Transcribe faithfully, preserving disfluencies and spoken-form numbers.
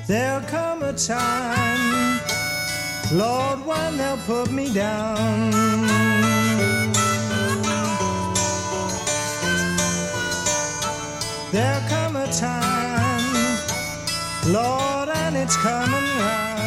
There'll come a time, Lord, when they'll put me down. There'll come a time, Lord, and it's coming round.